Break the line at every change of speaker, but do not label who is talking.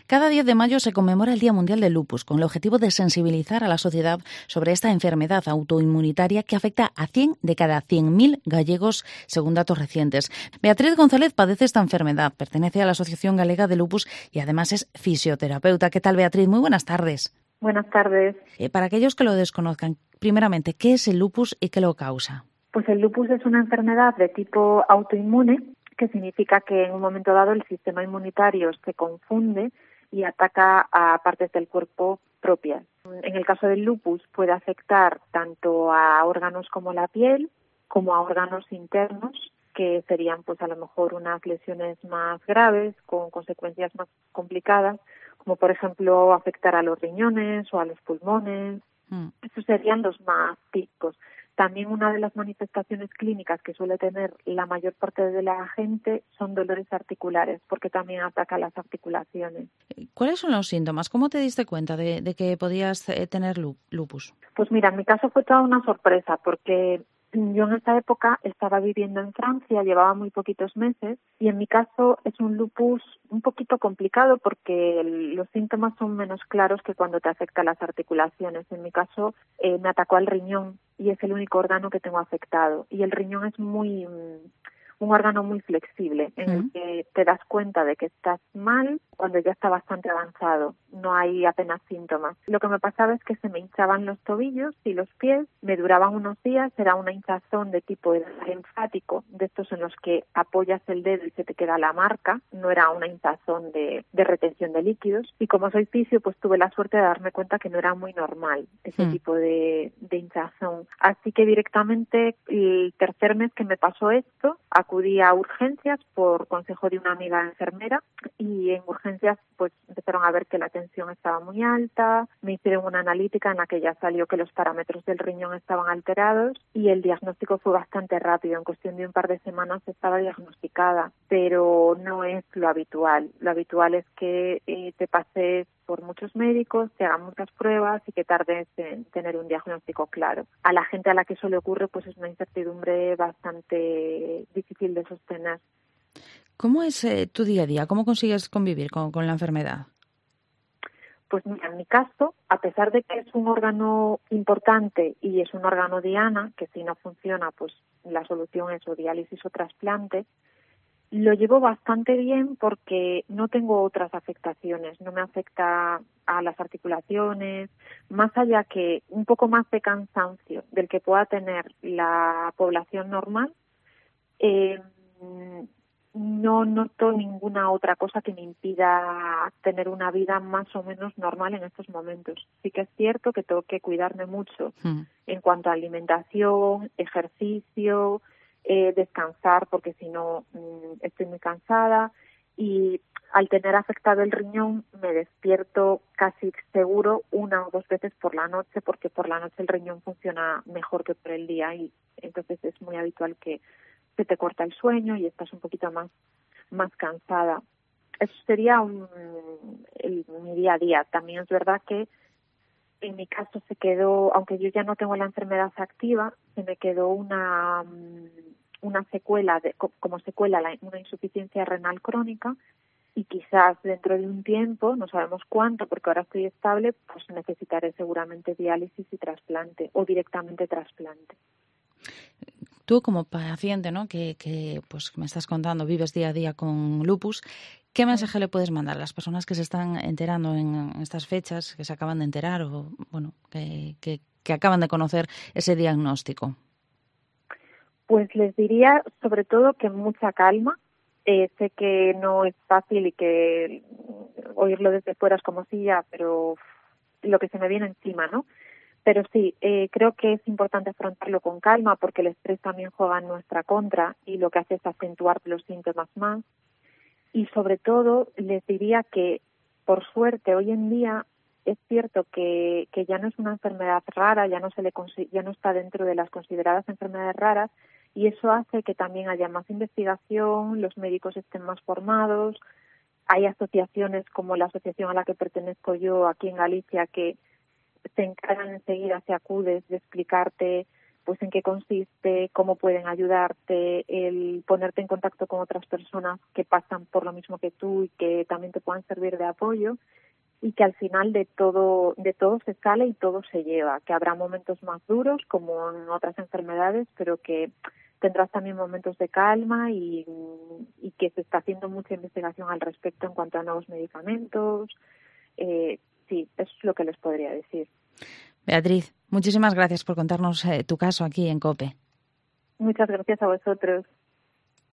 Cada 10 de mayo se conmemora el Día Mundial del Lupus, con el objetivo de sensibilizar a la sociedad sobre esta enfermedad autoinmunitaria que afecta a 100 de cada 100.000 gallegos, según datos recientes. Beatriz González padece esta enfermedad, pertenece a la Asociación Galega de Lupus y además es fisioterapeuta. ¿Qué tal, Beatriz? Muy buenas tardes.
Buenas tardes.
Para aquellos que lo desconozcan, primeramente, ¿qué es el lupus y qué lo causa?
Pues el lupus es una enfermedad de tipo autoinmune, que significa que en un momento dado el sistema inmunitario se confunde y ataca a partes del cuerpo propias. En el caso del lupus puede afectar tanto a órganos como la piel, como a órganos internos, que serían pues a lo mejor unas lesiones más graves, con consecuencias más complicadas, como por ejemplo afectar a los riñones o a los pulmones. Esos serían los más típicos. También una de las manifestaciones clínicas que suele tener la mayor parte de la gente son dolores articulares, porque también ataca las articulaciones.
¿Cuáles son los síntomas? ¿Cómo te diste cuenta de que podías tener lupus?
Pues mira, en mi caso fue toda una sorpresa, porque yo en esta época estaba viviendo en Francia, llevaba muy poquitos meses, y en mi caso es un lupus un poquito complicado porque los síntomas son menos claros que cuando te afecta las articulaciones. En mi caso me atacó al riñón y es el único órgano que tengo afectado. Y el riñón es un órgano muy flexible en el que te das cuenta de que estás mal cuando ya está bastante avanzado, no hay apenas síntomas. Lo que me pasaba es que se me hinchaban los tobillos y los pies, me duraban unos días, era una hinchazón de tipo linfático, de estos en los que apoyas el dedo y se te queda la marca, no era una hinchazón de retención de líquidos, y como soy fisio, pues tuve la suerte de darme cuenta que no era muy normal ese tipo de hinchazón. Así que directamente el tercer mes que me pasó esto, acudí a urgencias por consejo de una amiga enfermera, y en urgencias pues empezaron a ver que la tensión estaba muy alta, me hicieron una analítica en la que ya salió que los parámetros del riñón estaban alterados y el diagnóstico fue bastante rápido, en cuestión de un par de semanas estaba diagnosticada, pero no es lo habitual. Lo habitual es que te pases por muchos médicos, te hagan muchas pruebas y que tardes en tener un diagnóstico claro. A la gente a la que eso le ocurre pues es una incertidumbre bastante difícil de sostener.
¿Cómo es tu día a día? ¿Cómo consigues convivir con la enfermedad?
Pues mira, en mi caso, a pesar de que es un órgano importante y es un órgano diana, que si no funciona, pues la solución es o diálisis o trasplante, lo llevo bastante bien porque no tengo otras afectaciones, no me afecta a las articulaciones, más allá que un poco más de cansancio del que pueda tener la población normal, no noto ninguna otra cosa que me impida tener una vida más o menos normal en estos momentos. Sí que es cierto que tengo que cuidarme mucho en cuanto a alimentación, ejercicio, descansar, porque si no estoy muy cansada, y al tener afectado el riñón me despierto casi seguro 1 o 2 veces por la noche, porque por la noche el riñón funciona mejor que por el día y entonces es muy habitual que se te corta el sueño y estás un poquito más cansada. Eso sería mi día a día. También es verdad que en mi caso se quedó, aunque yo ya no tengo la enfermedad activa, se me quedó una secuela, como secuela una insuficiencia renal crónica, y quizás dentro de un tiempo, no sabemos cuánto, porque ahora estoy estable, pues necesitaré seguramente diálisis y trasplante o directamente trasplante.
Tú como paciente, ¿no? que pues me estás contando, vives día a día con lupus, ¿qué mensaje le puedes mandar a las personas que se están enterando en estas fechas, que se acaban de enterar o bueno, que acaban de conocer ese diagnóstico?
Pues les diría sobre todo que mucha calma. Sé que no es fácil y que oírlo desde fuera es como si ya, pero lo que se me viene encima, ¿no? Pero sí, creo que es importante afrontarlo con calma porque el estrés también juega en nuestra contra y lo que hace es acentuar los síntomas más. Y sobre todo les diría que, por suerte, hoy en día es cierto que ya no es una enfermedad rara, ya no está dentro de las consideradas enfermedades raras, y eso hace que también haya más investigación, los médicos estén más formados. Hay asociaciones como la asociación a la que pertenezco yo aquí en Galicia que se encargan enseguida, si acudes, de explicarte pues en qué consiste, cómo pueden ayudarte, el ponerte en contacto con otras personas que pasan por lo mismo que tú y que también te puedan servir de apoyo, y que al final de todo se sale y todo se lleva, que habrá momentos más duros como en otras enfermedades, pero que tendrás también momentos de calma y que se está haciendo mucha investigación al respecto en cuanto a nuevos medicamentos. Sí, eso es lo que les podría decir.
Beatriz, muchísimas gracias por contarnos tu caso aquí en COPE.
Muchas gracias a vosotros.